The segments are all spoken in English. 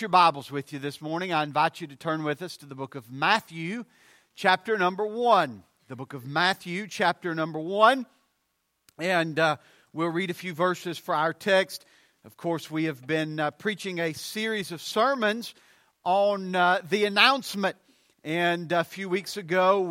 Your Bibles with you this morning. I invite you to turn with us to the book of Matthew, chapter number 1. The book of Matthew, chapter number 1. And we'll read a few verses for our text. Of course, we have been preaching a series of sermons on the announcement. And a few weeks ago,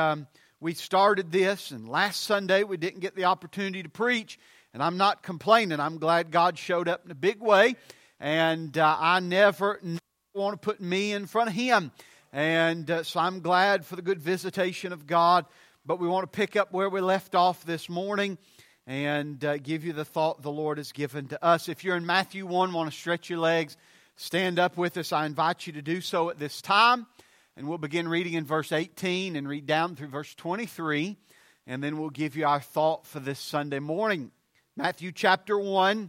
we started this. And last Sunday, we didn't get the opportunity to preach. And I'm not complaining. I'm glad God showed up in a big way. And I never want to put me in front of Him. And so I'm glad for the good visitation of God. But we want to pick up where we left off this morning and give you the thought the Lord has given to us. If you're in Matthew 1, want to stretch your legs, stand up with us. I invite you to do so at this time. And we'll begin reading in verse 18 and read down through verse 23. And then we'll give you our thought for this Sunday morning. Matthew chapter 1.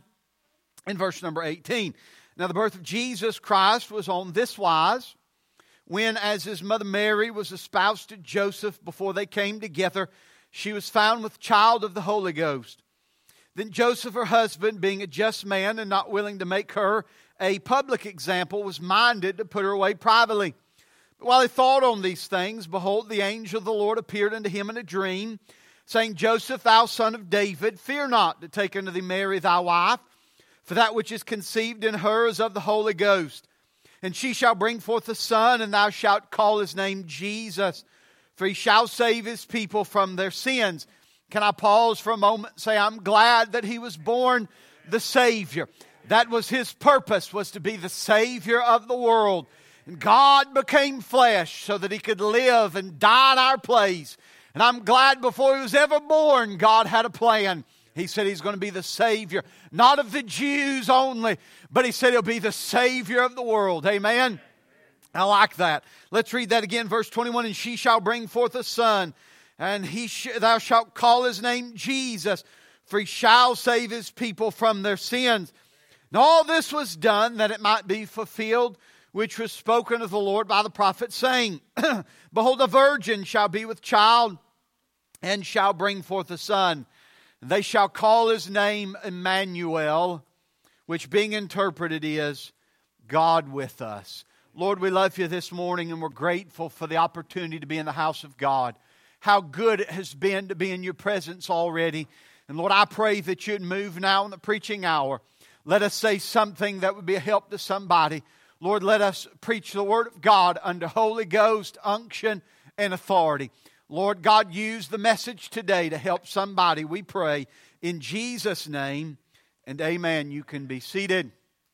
In verse number 18. Now the birth of Jesus Christ was on this wise, when as his mother Mary was espoused to Joseph before they came together, she was found with child of the Holy Ghost. Then Joseph, her husband, being a just man and not willing to make her a public example, was minded to put her away privately. But while he thought on these things, behold, the angel of the Lord appeared unto him in a dream, saying, Joseph, thou son of David, fear not to take unto thee Mary thy wife, for that which is conceived in her is of the Holy Ghost. And she shall bring forth a son, and thou shalt call his name Jesus, for he shall save his people from their sins. Can I pause for a moment and say, I'm glad that he was born the Savior. That was his purpose, was to be the Savior of the world. And God became flesh so that he could live and die in our place. And I'm glad before he was ever born, God had a plan. He said he's going to be the Savior, not of the Jews only, but he said he'll be the Savior of the world. Amen? I like that. Let's read that again, verse 21. And she shall bring forth a son, and thou shalt call his name Jesus, for he shall save his people from their sins. And all this was done that it might be fulfilled, which was spoken of the Lord by the prophet, saying, Behold, a virgin shall be with child, and shall bring forth a son. They shall call his name Emmanuel, which being interpreted is God with us. Lord, we love you this morning and we're grateful for the opportunity to be in the house of God. How good it has been to be in your presence already. And Lord, I pray that you'd move now in the preaching hour. Let us say something that would be a help to somebody. Lord, let us preach the word of God under Holy Ghost, unction, and authority. Lord God, use the message today to help somebody, we pray, in Jesus' name, and amen. You can be seated.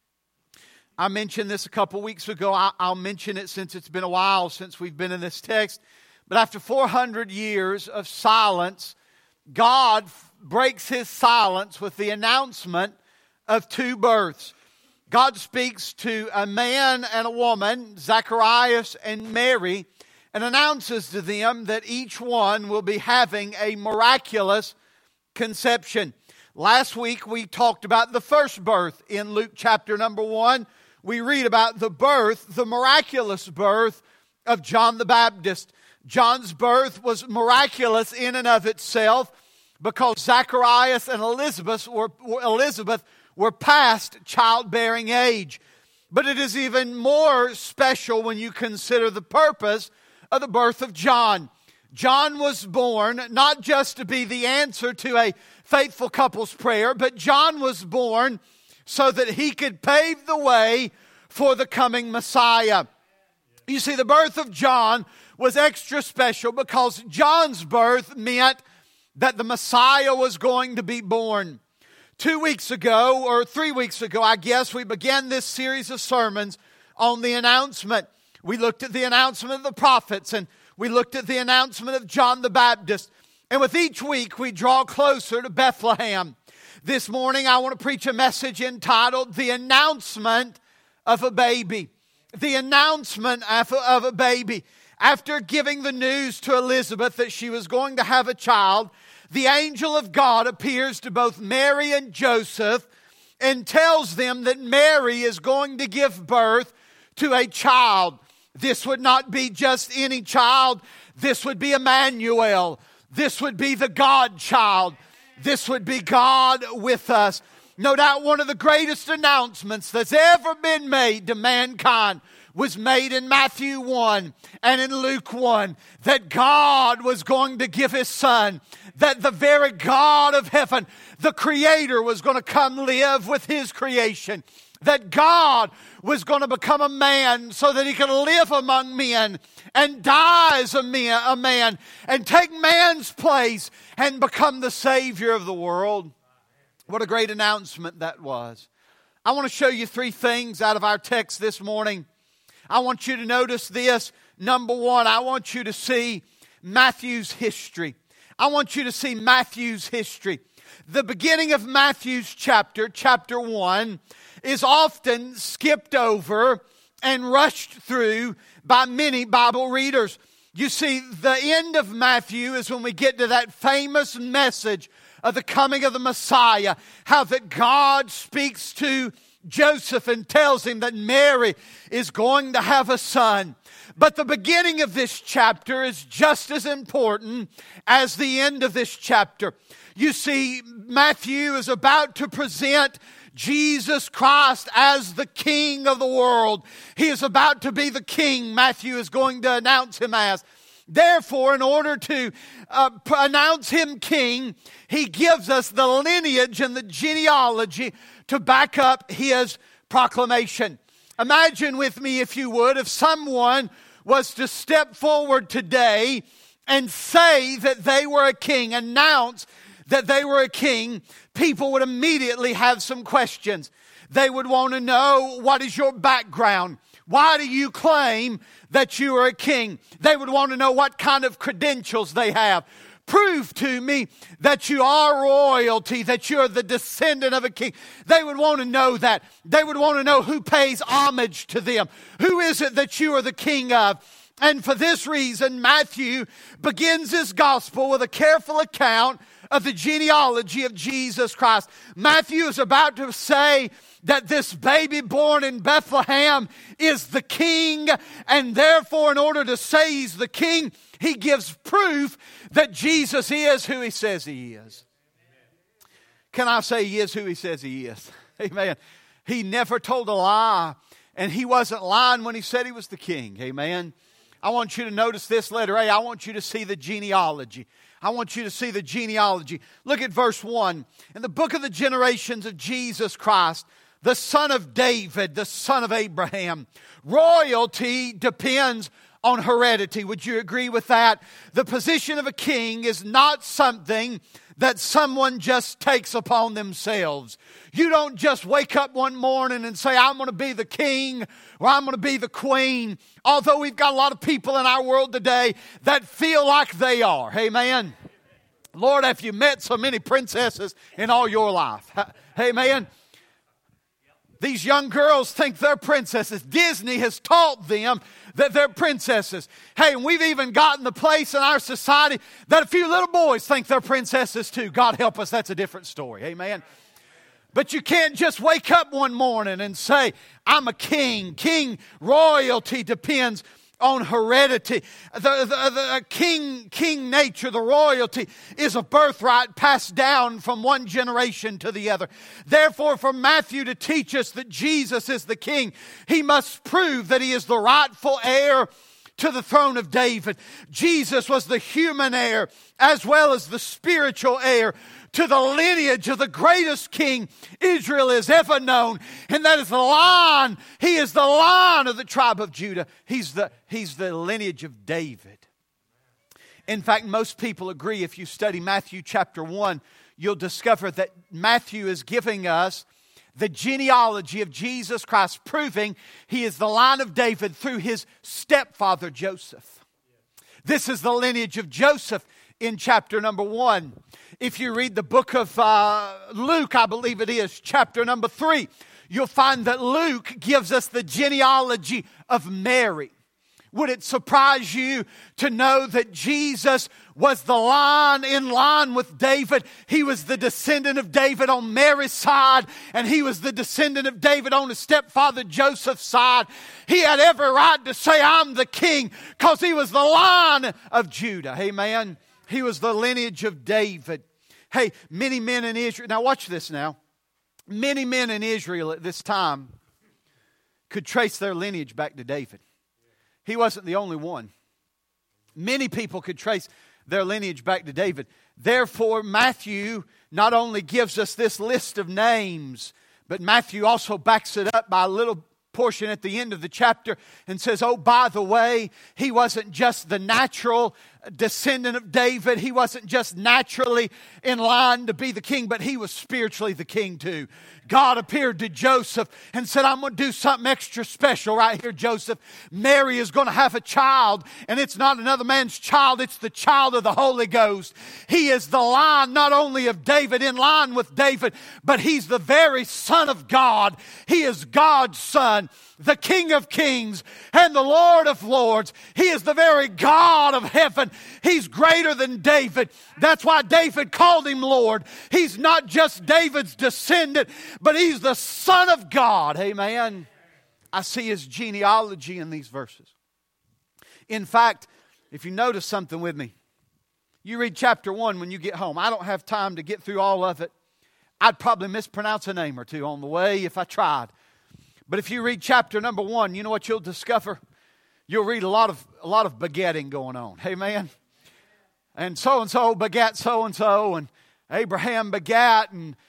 I mentioned this a couple weeks ago. I'll mention it since it's been a while since we've been in this text. But after 400 years of silence, God breaks His silence with the announcement of two births. God speaks to a man and a woman, Zacharias and Mary, and announces to them that each one will be having a miraculous conception. Last week we talked about the first birth in Luke chapter number 1. We read about the birth, the miraculous birth of John the Baptist. John's birth was miraculous in and of itself because Zacharias and Elizabeth were past childbearing age. But it is even more special when you consider the purpose of the birth of John. John was born not just to be the answer to a faithful couple's prayer, but John was born so that he could pave the way for the coming Messiah. You see, the birth of John was extra special because John's birth meant that the Messiah was going to be born. 2 weeks ago, or 3 weeks ago, I guess, we began this series of sermons on the announcement. We looked at the announcement of the prophets, and we looked at the announcement of John the Baptist. And with each week, we draw closer to Bethlehem. This morning, I want to preach a message entitled, The Announcement of a Baby. The announcement of a baby. After giving the news to Elizabeth that she was going to have a child, the angel of God appears to both Mary and Joseph and tells them that Mary is going to give birth to a child. This would not be just any child. This would be Emmanuel. This would be the God child. This would be God with us. No doubt one of the greatest announcements that's ever been made to mankind was made in Matthew 1 and in Luke 1, that God was going to give His Son, that the very God of heaven, the Creator, was going to come live with His creation, that God was going to become a man so that He could live among men and die as a man and take man's place and become the Savior of the world. What a great announcement that was. I want to show you three things out of our text this morning. I want you to notice this. Number one, I want you to see Matthew's history. I want you to see Matthew's history. The beginning of Matthew's chapter 1, is often skipped over and rushed through by many Bible readers. You see, the end of Matthew is when we get to that famous message of the coming of the Messiah, how that God speaks to Joseph and tells him that Mary is going to have a son. But the beginning of this chapter is just as important as the end of this chapter. You see, Matthew is about to present Jesus Christ as the King of the world. He is about to be the King, Matthew is going to announce Him as. Therefore, in order to announce Him King, he gives us the lineage and the genealogy to back up His proclamation. Imagine with me, if you would, if someone was to step forward today and say that they were a king, announce that they were a king, people would immediately have some questions. They would want to know, what is your background? Why do you claim that you are a king? They would want to know what kind of credentials they have. Prove to me that you are royalty, that you're the descendant of a king. They would want to know that. They would want to know who pays homage to them. Who is it that you are the king of? And for this reason, Matthew begins his gospel with a careful account of the genealogy of Jesus Christ. Matthew is about to say that this baby born in Bethlehem is the king, and therefore, in order to say he's the king, he gives proof that Jesus is who He says He is. Can I say He is who He says He is? Amen. He never told a lie, and He wasn't lying when He said He was the king. Amen. I want you to notice this, letter A. I want you to see the genealogy. I want you to see the genealogy. Look at verse 1. In the book of the generations of Jesus Christ, the son of David, the son of Abraham. Royalty depends on heredity. Would you agree with that? The position of a king is not something that someone just takes upon themselves. You don't just wake up one morning and say, I'm going to be the king or I'm going to be the queen. Although we've got a lot of people in our world today that feel like they are. Amen. Lord, have you met so many princesses in all your life? Amen. These young girls think they're princesses. Disney has taught them that they're princesses. Hey, and we've even gotten the place in our society that a few little boys think they're princesses too. God help us, that's a different story. Amen. But you can't just wake up one morning and say, I'm a king. King royalty depends on heredity. The king nature, the royalty, is a birthright passed down from one generation to the other. Therefore, for Matthew to teach us that Jesus is the king, he must prove that He is the rightful heir to the throne of David. Jesus was the human heir as well as the spiritual heir to the lineage of the greatest king Israel has ever known. And that is the line. He is the line of the tribe of Judah. He's the lineage of David. In fact, most people agree, if you study Matthew chapter 1, you'll discover that Matthew is giving us the genealogy of Jesus Christ, proving He is the line of David through His stepfather Joseph. This is the lineage of Joseph in chapter number 1. If you read the book of Luke, I believe it is, chapter number 3, you'll find that Luke gives us the genealogy of Mary. Would it surprise you to know that Jesus was the line in line with David? He was the descendant of David on Mary's side, and he was the descendant of David on his stepfather Joseph's side. He had every right to say, I'm the king, because he was the line of Judah. Amen. He was the lineage of David. Hey, many men in Israel. Now watch this now. Many men in Israel at this time could trace their lineage back to David. He wasn't the only one. Many people could trace their lineage back to David. Therefore, Matthew not only gives us this list of names, but Matthew also backs it up by a little portion at the end of the chapter and says, oh, by the way, he wasn't just the natural descendant of David. He wasn't just naturally in line to be the king, but he was spiritually the king too. God appeared to Joseph and said, I'm going to do something extra special right here, Joseph. Mary is going to have a child, and it's not another man's child. It's the child of the Holy Ghost. He is the line not only of David, in line with David, but he's the very Son of God. He is God's Son, the King of Kings and the Lord of Lords. He is the very God of heaven. He's greater than David. That's why David called him Lord. He's not just David's descendant, but he's the Son of God. Amen. I see his genealogy in these verses. In fact, if you notice something with me, you read chapter 1 when you get home. I don't have time to get through all of it. I'd probably mispronounce a name or two on the way if I tried. But if you read chapter number 1, you know what you'll discover? You'll read a lot of begetting going on. Amen. And so begat so-and-so, and Abraham begat,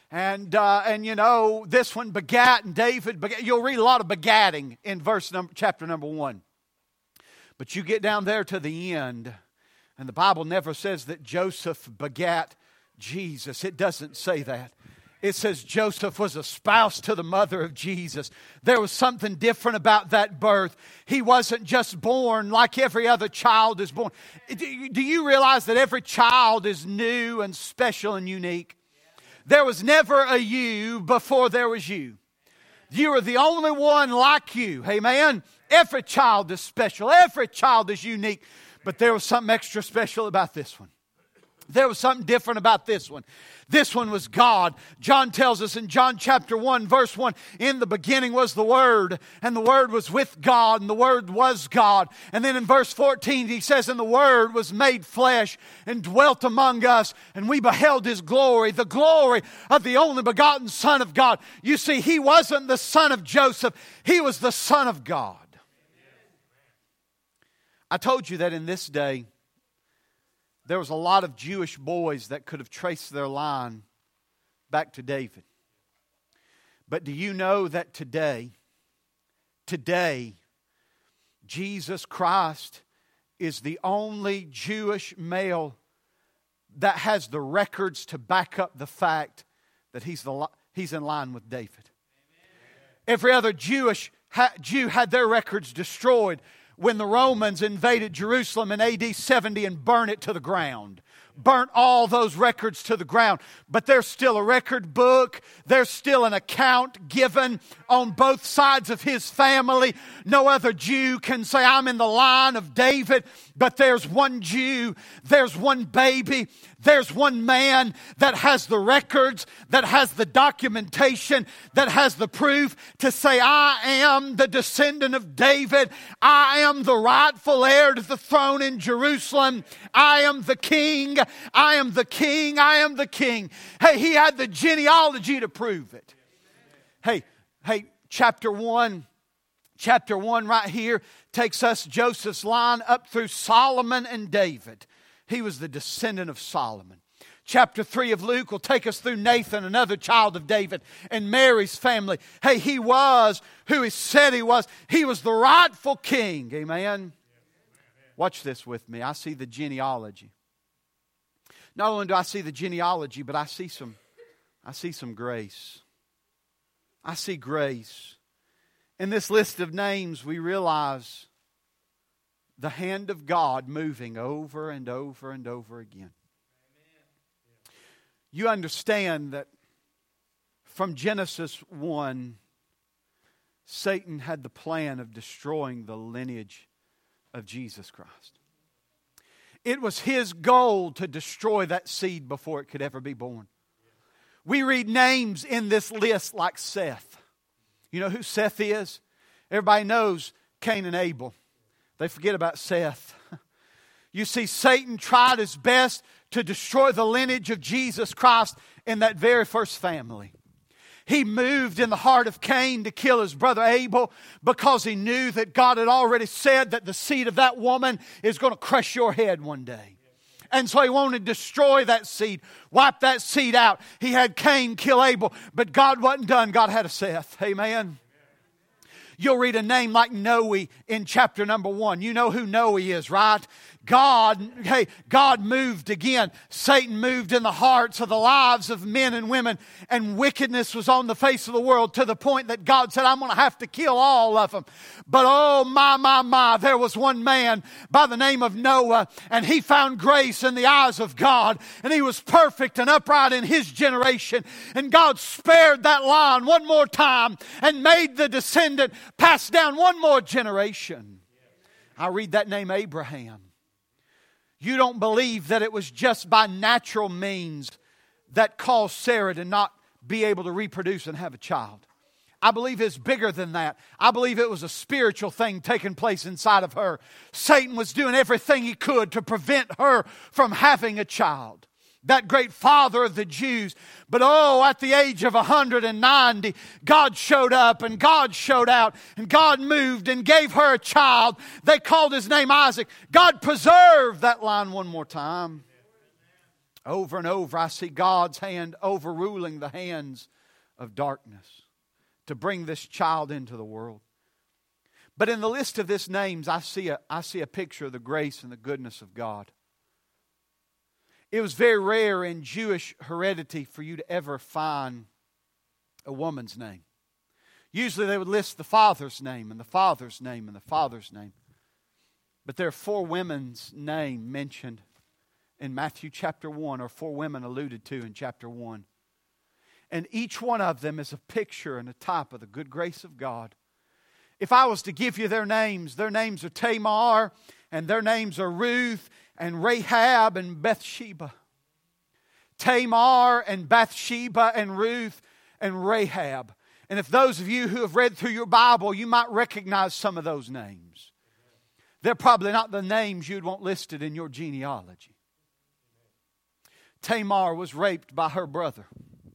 and you know, this one begat, and David begat. You'll read a lot of begatting in chapter number 1. But you get down there to the end, and the Bible never says that Joseph begat Jesus. It doesn't say that. It says Joseph was a spouse to the mother of Jesus. There was something different about that birth. He wasn't just born like every other child is born. Do you realize that every child is new and special and unique? There was never a you before there was you. You are the only one like you. Amen? Every child is special. Every child is unique. But there was something extra special about this one. There was something different about this one. This one was God. John tells us in John chapter 1, verse 1, in the beginning was the Word, and the Word was with God, and the Word was God. And then in verse 14, he says, and the Word was made flesh and dwelt among us, and we beheld His glory, the glory of the only begotten Son of God. You see, He wasn't the son of Joseph. He was the Son of God. I told you that in this day, there was a lot of Jewish boys that could have traced their line back to David. But do you know that today, Jesus Christ is the only Jewish male that has the records to back up the fact that he's in line with David. Every other Jew had their records destroyed when the Romans invaded Jerusalem in AD 70 and burned it to the ground. Burnt all those records to the ground. But there's still a record book. There's still an account given on both sides of his family. No other Jew can say, I'm in the line of David. But there's one Jew, there's one baby, there's one man that has the records, that has the documentation, that has the proof to say, I am the descendant of David. I am the rightful heir to the throne in Jerusalem. I am the king. I am the king. I am the king. Hey, he had the genealogy to prove it. Hey, chapter 1 right here takes us, Joseph's line, up through Solomon and David. He was the descendant of Solomon. Chapter 3 of Luke will take us through Nathan, another child of David, and Mary's family. Hey, he was who he said he was. He was the rightful king. Amen? Watch this with me. I see the genealogy. Not only do I see the genealogy, but I see some grace. I see grace. In this list of names, we realize the hand of God moving over and over and over again. You understand that from Genesis 1, Satan had the plan of destroying the lineage of Jesus Christ. It was his goal to destroy that seed before it could ever be born. We read names in this list like Seth. You know who Seth is? Everybody knows Cain and Abel. They forget about Seth. You see, Satan tried his best to destroy the lineage of Jesus Christ in that very first family. He moved in the heart of Cain to kill his brother Abel because he knew that God had already said that the seed of that woman is going to crush your head one day. And so he wanted to destroy that seed, wipe that seed out. He had Cain kill Abel, but God wasn't done. God had a Seth. Amen. You'll read a name like Noe in chapter number 1. You know who Noe is, right? God moved again. Satan moved in the hearts of the lives of men and women, and wickedness was on the face of the world to the point that God said, I'm going to have to kill all of them. But oh my, there was one man by the name of Noah, and he found grace in the eyes of God, and he was perfect and upright in his generation. And God spared that line one more time and made the descendant pass down one more generation. I read that name Abraham. You don't believe that it was just by natural means that caused Sarah to not be able to reproduce and have a child. I believe it's bigger than that. I believe it was a spiritual thing taking place inside of her. Satan was doing everything he could to prevent her from having a child. That great father of the Jews. But at the age of 190, God showed up and God showed out and God moved and gave her a child. They called his name Isaac. God preserved that line one more time. Over and over, I see God's hand overruling the hands of darkness to bring this child into the world. But in the list of his names, I see a picture of the grace and the goodness of God. It was very rare in Jewish heredity for you to ever find a woman's name. Usually they would list the father's name and the father's name and the father's name. But there are 4 women's names mentioned in Matthew chapter 1, or 4 women alluded to in chapter 1. And each one of them is a picture and a type of the good grace of God. If I was to give you their names are Tamar, and their names are Ruth, and Rahab and Bathsheba. Tamar and Bathsheba and Ruth and Rahab. And if those of you who have read through your Bible, you might recognize some of those names. They're probably not the names you'd want listed in your genealogy. Tamar was raped by her brother.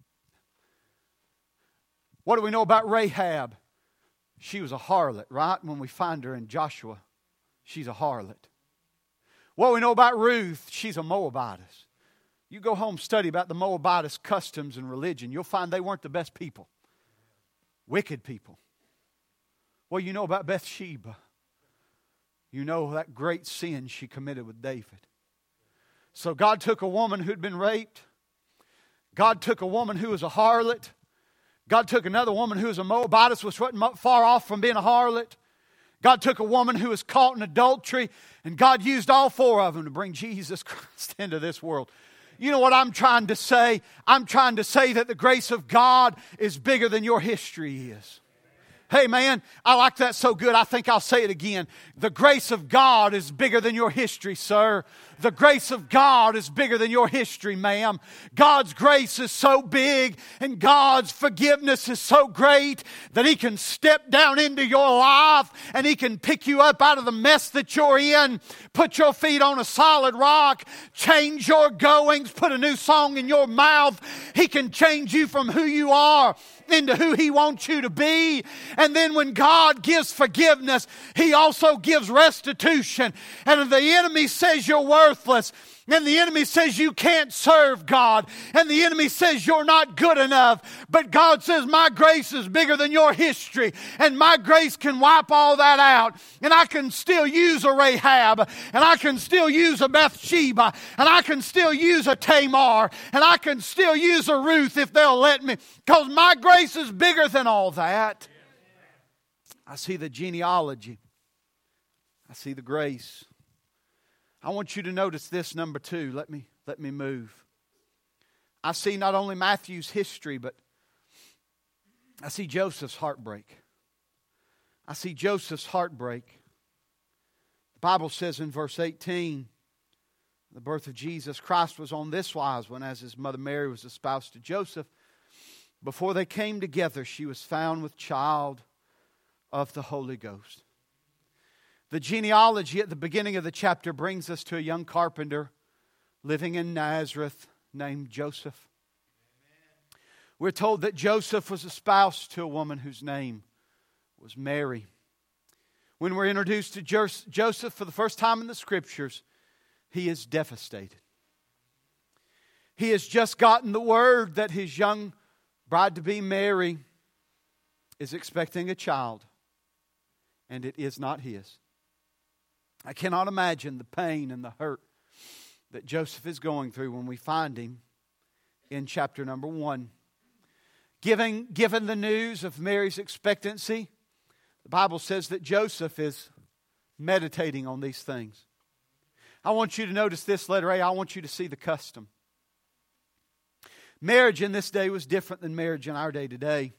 What do we know about Rahab? She was a harlot, right? When we find her in Joshua, she's a harlot. What we know about Ruth, she's a Moabitess. You go home, study about the Moabitess customs and religion. You'll find they weren't the best people. Wicked people. Well, you know about Bathsheba. You know that great sin she committed with David. So God took a woman who'd been raped. God took a woman who was a harlot. God took another woman who was a Moabitess, which wasn't far off from being a harlot. God took a woman who was caught in adultery, and God used all 4 of them to bring Jesus Christ into this world. You know what I'm trying to say? I'm trying to say that the grace of God is bigger than your history is. Hey man, I like that so good, I think I'll say it again. The grace of God is bigger than your history, sir. The grace of God is bigger than your history, ma'am. God's grace is so big and God's forgiveness is so great that He can step down into your life and He can pick you up out of the mess that you're in, put your feet on a solid rock, change your goings, put a new song in your mouth. He can change you from who you are into who He wants you to be. And then when God gives forgiveness, He also gives restitution. And if the enemy says you're worthless, and the enemy says you can't serve God, and the enemy says you're not good enough, but God says my grace is bigger than your history, and my grace can wipe all that out, and I can still use a Rahab, and I can still use a Bathsheba, and I can still use a Tamar, and I can still use a Ruth if they'll let me, because my grace is bigger than all that. I see the genealogy. I see the grace. I want you to notice this, number 2. Let me move. I see not only Matthew's history, but I see Joseph's heartbreak. I see Joseph's heartbreak. The Bible says in verse 18, the birth of Jesus Christ was on this wise, when as His mother Mary was espoused to Joseph, before they came together, she was found with child of the Holy Ghost. The genealogy at the beginning of the chapter brings us to a young carpenter living in Nazareth named Joseph. We're told that Joseph was espoused to a woman whose name was Mary. When we're introduced to Joseph for the first time in the Scriptures, he is devastated. He has just gotten the word that his young bride-to-be Mary is expecting a child, and it is not his. I cannot imagine the pain and the hurt that Joseph is going through when we find him in chapter number 1. Given the news of Mary's expectancy, the Bible says that Joseph is meditating on these things. I want you to notice this, letter A. I want you to see the custom. Marriage in this day was different than marriage in our day today.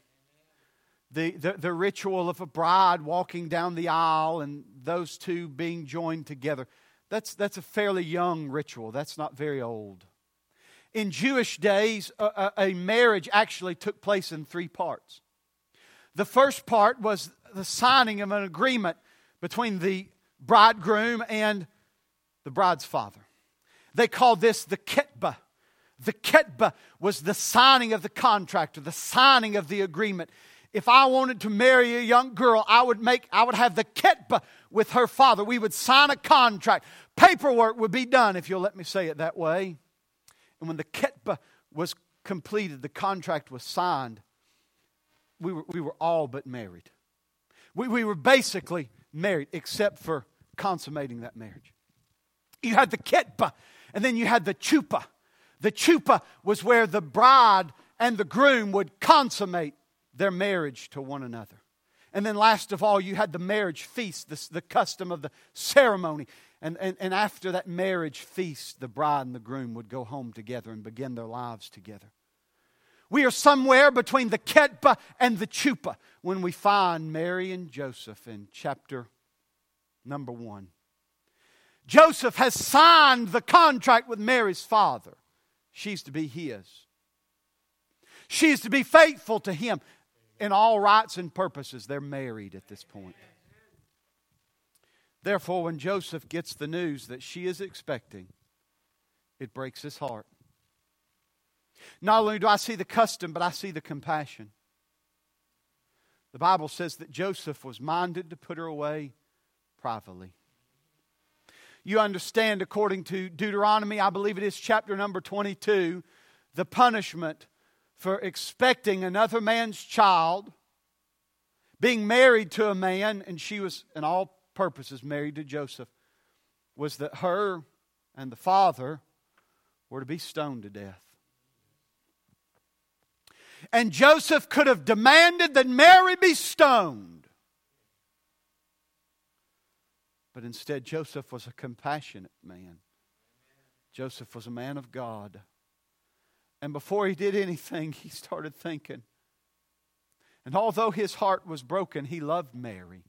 The ritual of a bride walking down the aisle and those two being joined together, that's a fairly young ritual. That's not very old. In Jewish days, a marriage actually took place in 3 parts. The first part was the signing of an agreement between the bridegroom and the bride's father. They called this the ketbah. The ketbah was the signing of the contract or the signing of the agreement. If I wanted to marry a young girl, I would have the ketbah with her father. We would sign a contract. Paperwork would be done, if you'll let me say it that way. And when the ketbah was completed, the contract was signed, we were all but married. We were basically married, except for consummating that marriage. You had the ketbah, and then you had the chuppah. The chuppah was where the bride and the groom would consummate their marriage to one another. And then last of all, you had the marriage feast, the custom of the ceremony. And after that marriage feast, the bride and the groom would go home together and begin their lives together. We are somewhere between the ketbah and the chuppah when we find Mary and Joseph in chapter number 1. Joseph has signed the contract with Mary's father. She's to be his. She is to be faithful to him in all rights and purposes. They're married at this point. Therefore, when Joseph gets the news that she is expecting, it breaks his heart. Not only do I see the custom, but I see the compassion. The Bible says that Joseph was minded to put her away privately. You understand, according to Deuteronomy, I believe it is chapter number 22, the punishment for expecting another man's child, being married to a man, and she was, in all purposes, married to Joseph, was that her and the father were to be stoned to death. And Joseph could have demanded that Mary be stoned. But instead, Joseph was a compassionate man. Joseph was a man of God. And before he did anything, he started thinking. And although his heart was broken, he loved Mary.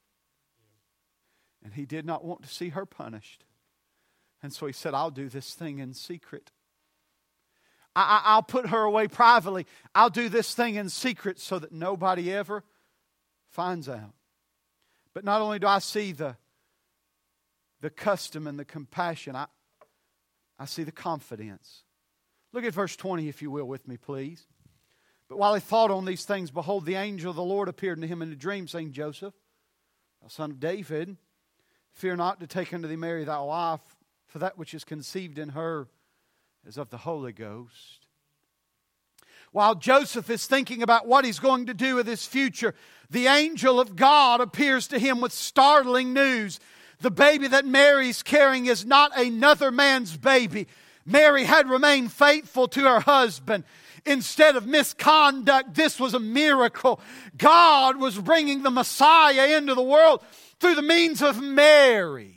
And he did not want to see her punished. And so he said, I'll do this thing in secret. I'll put her away privately. I'll do this thing in secret so that nobody ever finds out. But not only do I see the custom and the compassion, I see the confidence. Look at verse 20, if you will, with me, please. But while he thought on these things, behold, the angel of the Lord appeared unto him in a dream, saying, Joseph, thou son of David, fear not to take unto thee Mary thy wife, for that which is conceived in her is of the Holy Ghost. While Joseph is thinking about what he's going to do with his future, the angel of God appears to him with startling news. The baby that Mary's carrying is not another man's baby. Mary had remained faithful to her husband. Instead of misconduct, this was a miracle. God was bringing the Messiah into the world through the means of Mary.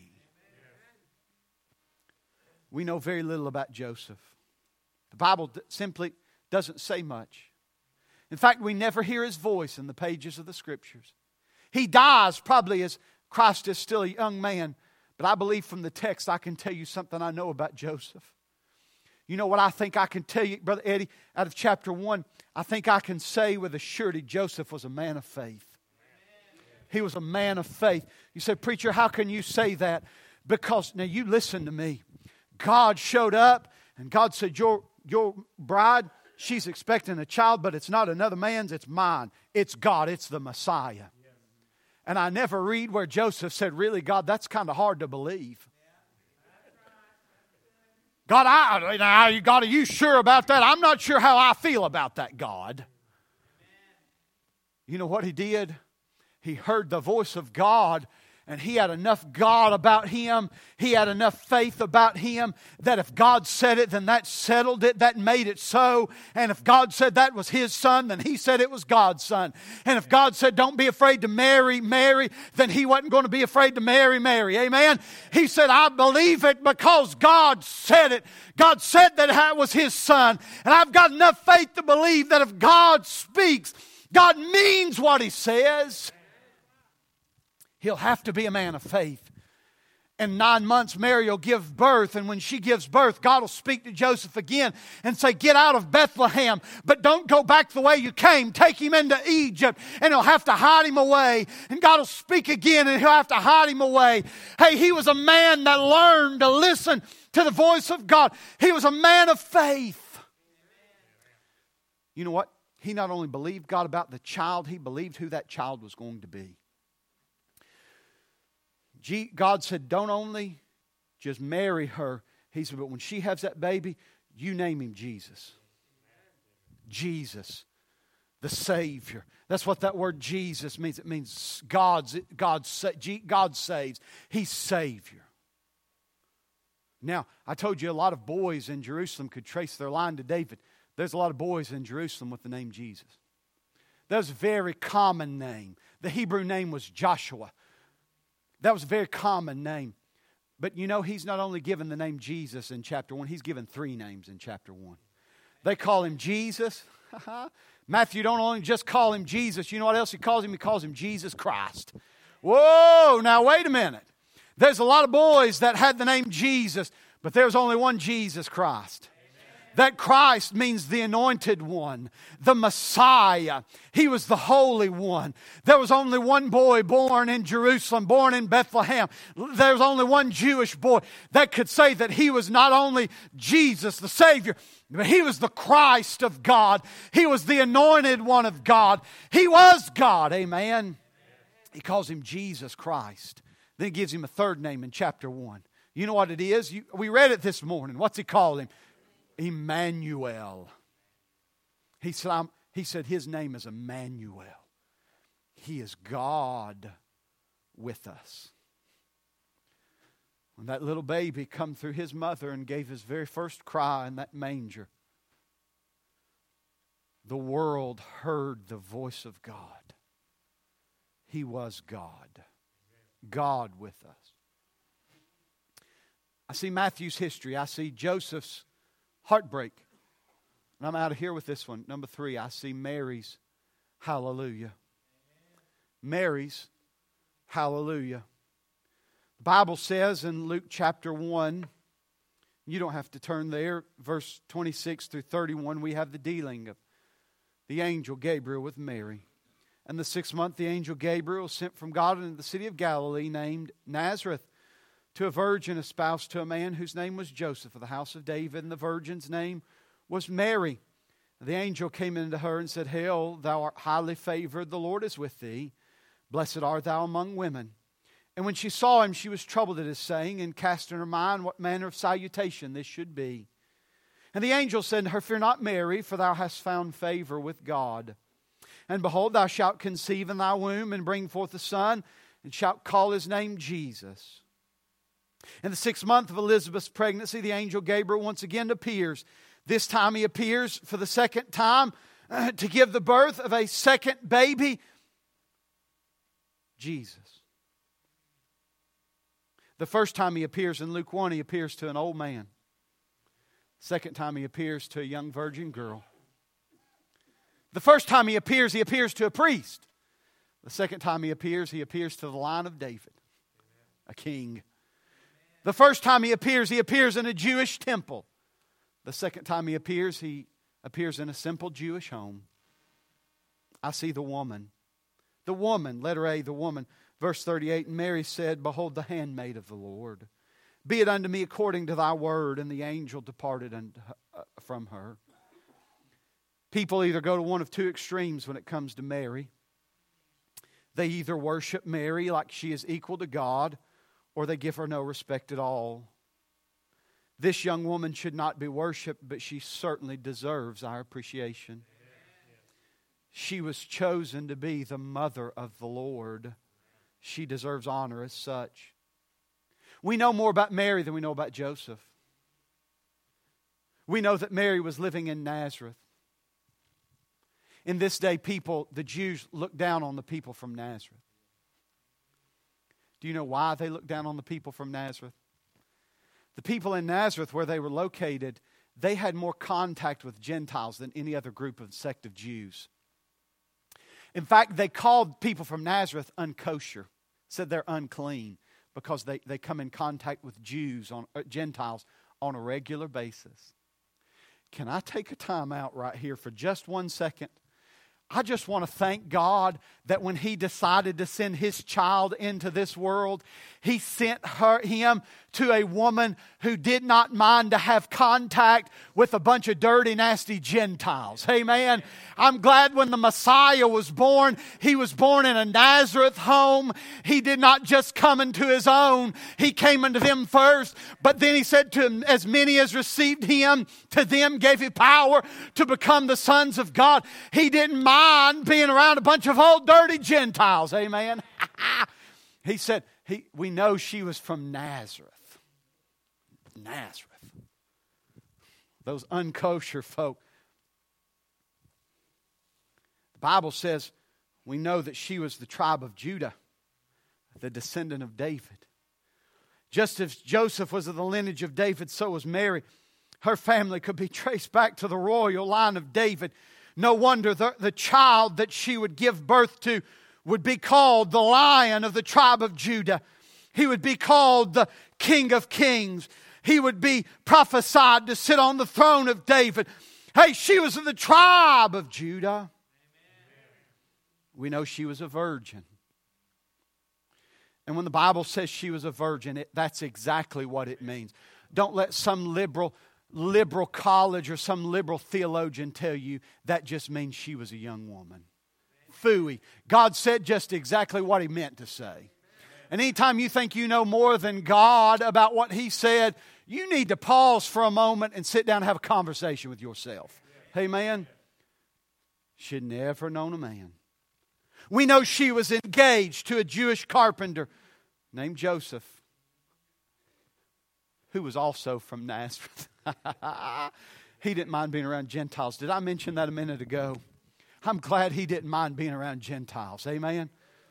We know very little about Joseph. The Bible simply doesn't say much. In fact, we never hear his voice in the pages of the Scriptures. He dies probably as Christ is still a young man. But I believe from the text I can tell you something I know about Joseph. You know what I think I can tell you, Brother Eddie, out of chapter 1? I think I can say with a surety Joseph was a man of faith. He was a man of faith. You say, preacher, how can you say that? Because, now you listen to me. God showed up and God said, your bride, She's expecting a child, but it's not another man's, it's mine. It's God, it's the Messiah. And I never read where Joseph said, really, God, that's kind of hard to believe. God, God, are you sure about that? I'm not sure how I feel about that, God. You know what he did? He heard the voice of God, and he had enough God about him. He had enough faith about him that if God said it, then that settled it. That made it so. And if God said that was his son, then he said it was God's son. And if God said don't be afraid to marry Mary, then he wasn't going to be afraid to marry Mary. Amen? He said, I believe it because God said it. God said that it was his son. And I've got enough faith to believe that if God speaks, God means what he says. He'll have to be a man of faith. In 9 months, Mary will give birth. And when she gives birth, God will speak to Joseph again and say, get out of Bethlehem, but don't go back the way you came. Take him into Egypt, and he'll have to hide him away. And God will speak again, and he'll have to hide him away. Hey, he was a man that learned to listen to the voice of God. He was a man of faith. You know what? He not only believed God about the child, he believed who that child was going to be. God said, don't only just marry her. He said, but when she has that baby, you name him Jesus. Jesus, the Savior. That's what that word Jesus means. It means God saves. He's Savior. Now, I told you a lot of boys in Jerusalem could trace their line to David. There's a lot of boys in Jerusalem with the name Jesus. That was a very common name. The Hebrew name was Joshua. That was a very common name. But you know, he's not only given the name Jesus in chapter 1, he's given 3 names in chapter 1. They call him Jesus. Matthew don't only just call him Jesus. You know what else he calls him? He calls him Jesus Christ. Whoa, now wait a minute. There's a lot of boys that had the name Jesus, but there's only one Jesus Christ. That Christ means the anointed one, the Messiah. He was the Holy One. There was only one boy born in Jerusalem, born in Bethlehem. There was only one Jewish boy that could say that he was not only Jesus, the Savior, but he was the Christ of God. He was the anointed one of God. He was God, amen. He calls him Jesus Christ. Then he gives him a third name in chapter 1. You know what it is? We read it this morning. What's he called him? Emmanuel. He said his name is Emmanuel. He is God with us. When that little baby come through his mother and gave his very first cry in that manger, the world heard the voice of God. He was God. God with us. I see Matthew's history. I see Joseph's heartbreak. And I'm out of here with this one. Number 3, I see Mary's hallelujah. Mary's hallelujah. The Bible says in Luke chapter 1, you don't have to turn there, verse 26 through 31, we have the dealing of the angel Gabriel with Mary. In the 6th month, the angel Gabriel was sent from God into the city of Galilee named Nazareth, to a virgin espoused to a man whose name was Joseph of the house of David, and the virgin's name was Mary. The angel came into her and said, Hail, thou art highly favored, the Lord is with thee. Blessed art thou among women. And when she saw him, she was troubled at his saying, and cast in her mind what manner of salutation this should be. And the angel said to her, Fear not, Mary, for thou hast found favor with God. And behold, thou shalt conceive in thy womb, and bring forth a son, and shalt call his name Jesus. In the 6th month of Elizabeth's pregnancy, the angel Gabriel once again appears. This time he appears for the second time to give the birth of a second baby, Jesus. The first time he appears in Luke 1, he appears to an old man. Second time he appears to a young virgin girl. The first time he appears to a priest. The second time he appears to the line of David, a king. The first time he appears in a Jewish temple. The second time he appears in a simple Jewish home. I see the woman. The woman, letter A, the woman. Verse 38, and Mary said, Behold the handmaid of the Lord. Be it unto me according to thy word. And the angel departed from her. People either go to one of two extremes when it comes to Mary. They either worship Mary like she is equal to God, or they give her no respect at all. This young woman should not be worshiped, but she certainly deserves our appreciation. She was chosen to be the mother of the Lord. She deserves honor as such. We know more about Mary than we know about Joseph. We know that Mary was living in Nazareth. In this day, the Jews looked down on the people from Nazareth. Do you know why they looked down on the people from Nazareth? The people in Nazareth, where they were located, they had more contact with Gentiles than any other group of sect of Jews. In fact, they called people from Nazareth unkosher, said they're unclean, because they come in contact with Gentiles on a regular basis. Can I take a time out right here for just 1 second? I just want to thank God that when He decided to send His child into this world, He sent him to a woman who did not mind to have contact with a bunch of dirty, nasty Gentiles. Amen. I'm glad when the Messiah was born, He was born in a Nazareth home. He did not just come into His own. He came unto them first. But then He said to them, as many as received Him, to them gave He power to become the sons of God. He didn't mind being around a bunch of old dirty Gentiles. Amen. He said, we know she was from Nazareth. Nazareth. Those unkosher folk. The Bible says we know that she was the tribe of Judah, the descendant of David. Just as Joseph was of the lineage of David, so was Mary. Her family could be traced back to the royal line of David. No wonder the child that she would give birth to would be called the Lion of the tribe of Judah. He would be called the King of Kings. He would be prophesied to sit on the throne of David. Hey, she was of the tribe of Judah. Amen. We know she was a virgin. And when the Bible says she was a virgin, that's exactly what it means. Don't let some liberal college or some liberal theologian tell you that just means she was a young woman. Phooey. God said just exactly what He meant to say. And anytime you think you know more than God about what He said, you need to pause for a moment and sit down and have a conversation with yourself. Amen? She had never known a man. We know she was engaged to a Jewish carpenter named Joseph, who was also from Nazareth. He didn't mind being around Gentiles. Did I mention that a minute ago? I'm glad he didn't mind being around Gentiles. Amen?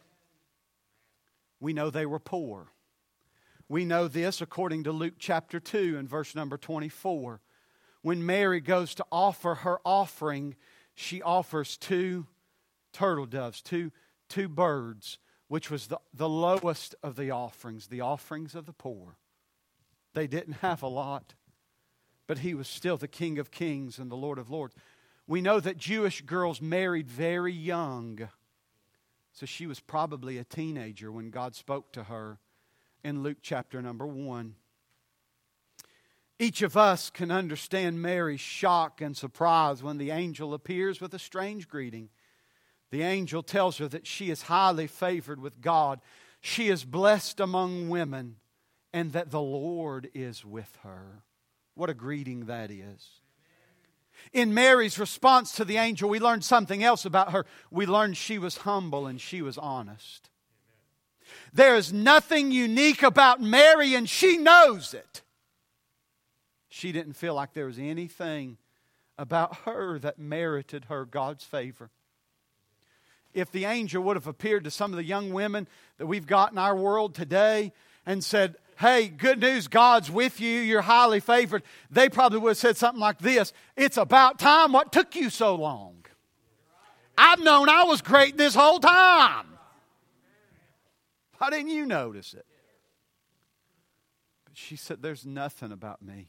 We know they were poor. We know this according to Luke chapter 2 and verse number 24. When Mary goes to offer her offering, she offers 2 turtle doves, two birds, which was the lowest of the offerings of the poor. They didn't have a lot, but He was still the King of Kings and the Lord of Lords. We know that Jewish girls married very young, so she was probably a teenager when God spoke to her in Luke chapter number 1. Each of us can understand Mary's shock and surprise when the angel appears with a strange greeting. The angel tells her that she is highly favored with God. She is blessed among women, and that the Lord is with her. What a greeting that is. In Mary's response to the angel, we learned something else about her. We learned she was humble and she was honest. There is nothing unique about Mary, and she knows it. She didn't feel like there was anything about her that merited her God's favor. If the angel would have appeared to some of the young women that we've got in our world today and said, hey, good news, God's with you, you're highly favored, they probably would have said something like this: it's about time, what took you so long? I've known I was great this whole time. Why didn't you notice it? But she said, there's nothing about me.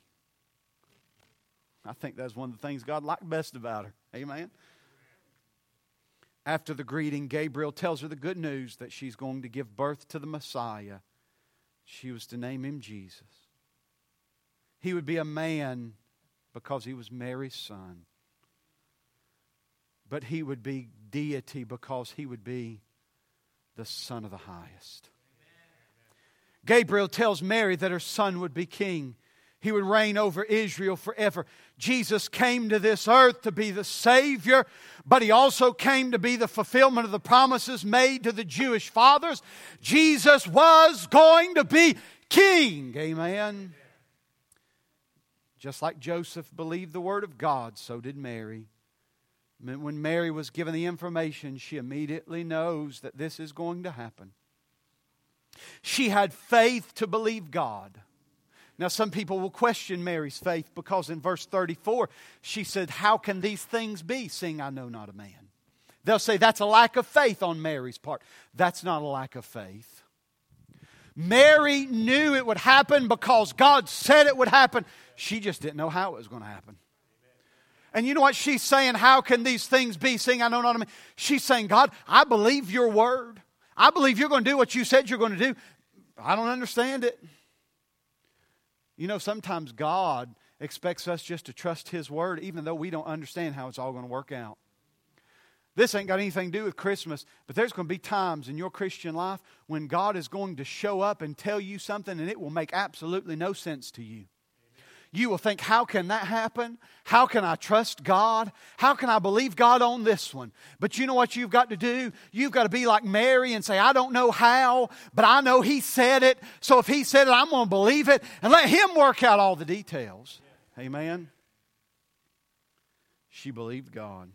I think that's one of the things God liked best about her. Amen? After the greeting, Gabriel tells her the good news that she's going to give birth to the Messiah. She was to name Him Jesus. He would be a man because He was Mary's son. but He would be deity because He would be the Son of the Highest. Gabriel tells Mary that her son would be king. He would reign over Israel forever. Jesus came to this earth to be the Savior, but He also came to be the fulfillment of the promises made to the Jewish fathers. Jesus was going to be king. Amen. Just like Joseph believed the word of God, so did Mary. When Mary was given the information, she immediately knows that this is going to happen. She had faith to believe God. Now some people will question Mary's faith because in verse 34 she said, "How can these things be, seeing I know not a man?" They'll say that's a lack of faith on Mary's part. That's not a lack of faith. Mary knew it would happen because God said it would happen. She just didn't know how it was going to happen. And you know what she's saying? How can these things be, seeing I know not a man? She's saying, God, I believe your word. I believe you're going to do what you said you're going to do. I don't understand it. You know, sometimes God expects us just to trust His word, even though we don't understand how it's all going to work out. This ain't got anything to do with Christmas, but there's going to be times in your Christian life when God is going to show up and tell you something and it will make absolutely no sense to you. You will think, how can that happen? How can I trust God? How can I believe God on this one? But you know what you've got to do? You've got to be like Mary and say, I don't know how, but I know He said it. So if He said it, I'm going to believe it and let Him work out all the details. Amen. She believed God.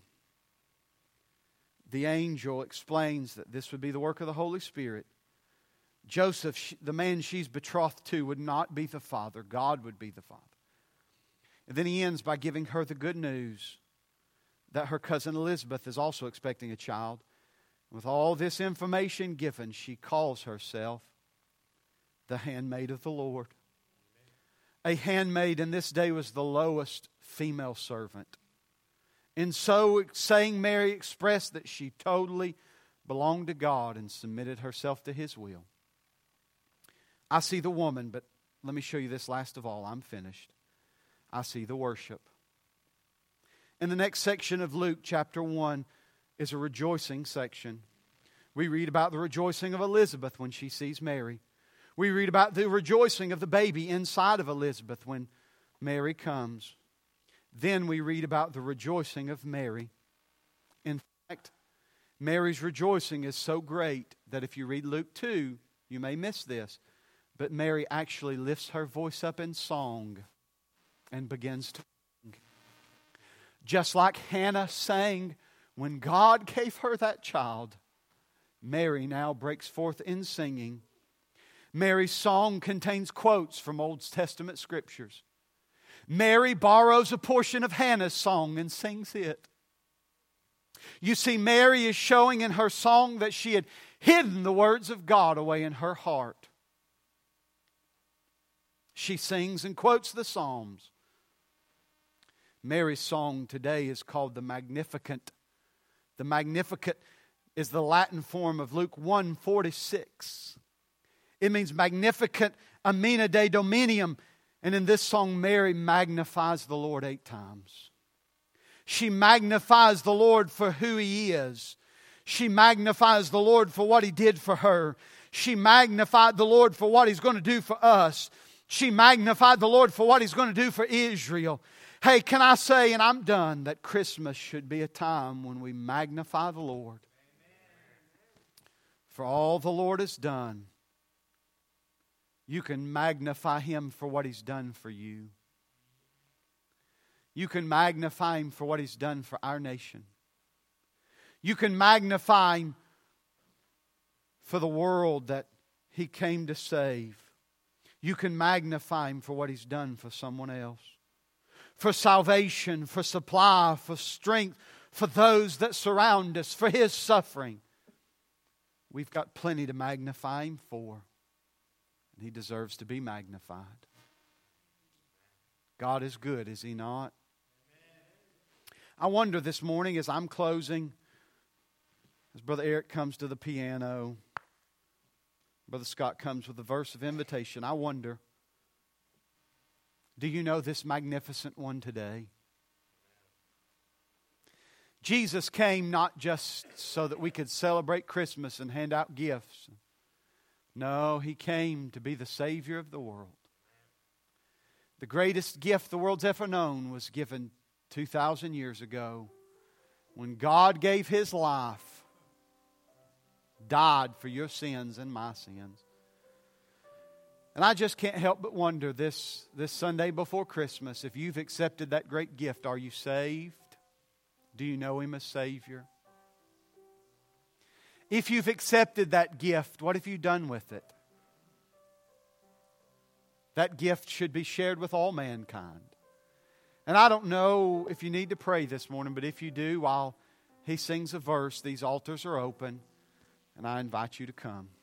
The angel explains that this would be the work of the Holy Spirit. Joseph, the man she's betrothed to, would not be the father. God would be the father. And then he ends by giving her the good news that her cousin Elizabeth is also expecting a child. With all this information given, she calls herself the handmaid of the Lord. A handmaid in this day was the lowest female servant. In so saying, Mary expressed that she totally belonged to God and submitted herself to His will. I see the woman, but let me show you this last of all. I'm finished. I see the worship. In the next section of Luke chapter 1 is a rejoicing section. We read about the rejoicing of Elizabeth when she sees Mary. We read about the rejoicing of the baby inside of Elizabeth when Mary comes. Then we read about the rejoicing of Mary. In fact, Mary's rejoicing is so great that if you read Luke 2, you may miss this. But Mary actually lifts her voice up in song and begins to sing. Just like Hannah sang when God gave her that child, Mary now breaks forth in singing. Mary's song contains quotes from Old Testament scriptures. Mary borrows a portion of Hannah's song and sings it. You see, Mary is showing in her song that she had hidden the words of God away in her heart. She sings and quotes the Psalms. Mary's song today is called the Magnificat. The Magnificat is the Latin form of Luke 1:46. It means Magnificat Amina de Dominium. And in this song, Mary magnifies the Lord 8 times. She magnifies the Lord for who He is. She magnifies the Lord for what He did for her. She magnified the Lord for what He's going to do for us. She magnified the Lord for what He's going to do for Israel. Hey, can I say, and I'm done, that Christmas should be a time when we magnify the Lord. For all the Lord has done. You can magnify Him for what He's done for you. You can magnify Him for what He's done for our nation. You can magnify Him for the world that He came to save. You can magnify Him for what He's done for someone else. For salvation, for supply, for strength, for those that surround us, for His suffering. We've got plenty to magnify Him for. And He deserves to be magnified. God is good, is He not? I wonder this morning as I'm closing, as Brother Eric comes to the piano, Brother Scott comes with a verse of invitation, I wonder, do you know this magnificent one today? Jesus came not just so that we could celebrate Christmas and hand out gifts. No, He came to be the Savior of the world. The greatest gift the world's ever known was given 2,000 years ago when God gave His life, died for your sins and my sins. And I just can't help but wonder this Sunday before Christmas, if you've accepted that great gift, are you saved? Do you know Him as Savior? If you've accepted that gift, what have you done with it? That gift should be shared with all mankind. And I don't know if you need to pray this morning, but if you do, while he sings a verse, these altars are open, and I invite you to come.